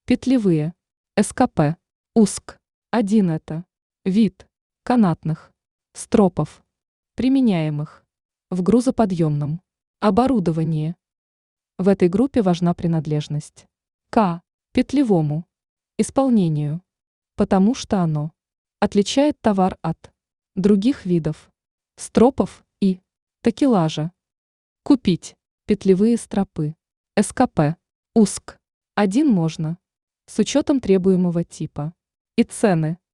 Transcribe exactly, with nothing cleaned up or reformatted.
Петлевые. СКП. УСК. Один это. Вид. Канатных. Стропов. Применяемых. В грузоподъемном оборудовании. В этой группе важна принадлежность к петлевому исполнению, потому что оно отличает товар от других видов стропов и такелажа. Купить петлевые стропы СКП УСК один можно с учетом требуемого типа и цены.